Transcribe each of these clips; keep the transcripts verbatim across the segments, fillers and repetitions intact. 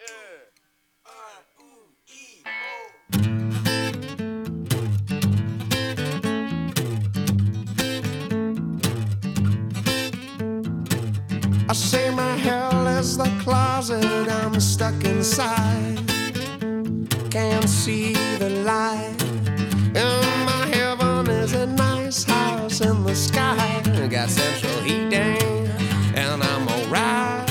I say my hell is the closet I'm stuck inside. Can't see the light. And my heaven is a nice house in the sky. Got central heating and I'm alright.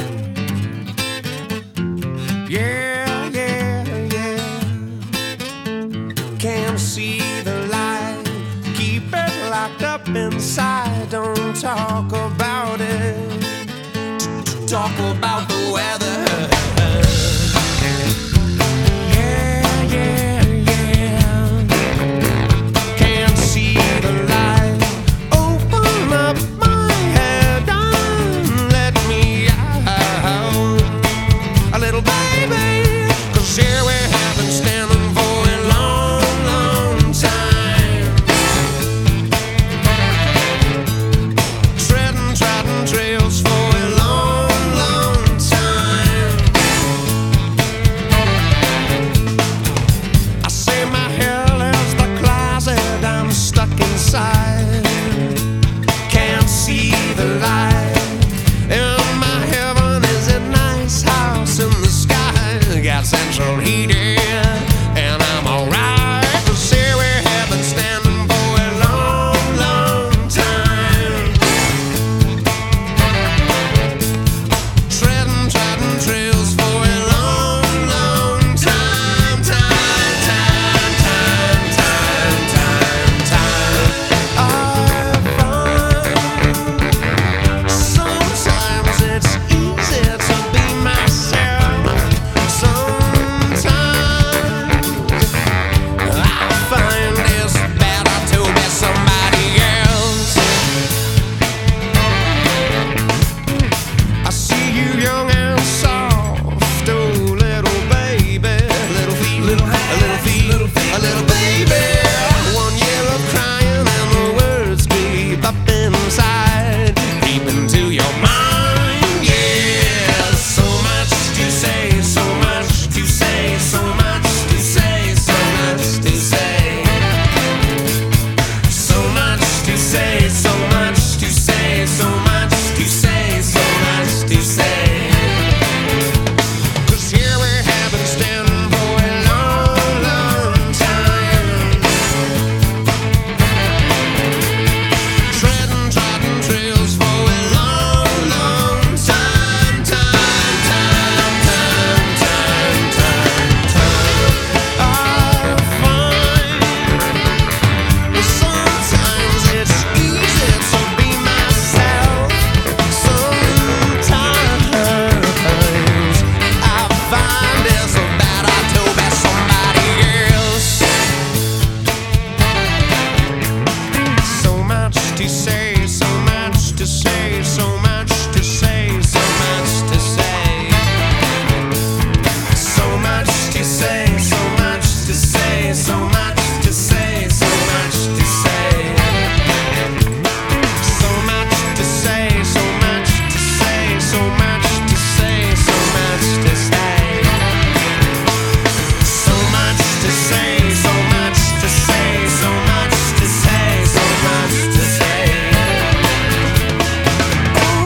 Yeah, yeah, yeah. Can't see the light. Keep it locked up inside. Don't talk about it. Talk about the weather. Yeah, yeah, yeah. Can't see the light. Open up my head and let me out. A little baby, 'cause here we have been standing for a long, long time. Treading, trotting trails for a long inside. Can't see the light. And my heaven is a nice house in the sky. Got central heating and I'm alright. 'Cause here we have been standing for a long, long time. Treading, trotting trails for a long, long time. Time, time, time, time, time, time.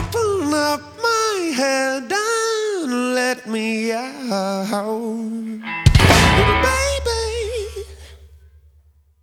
Let me out.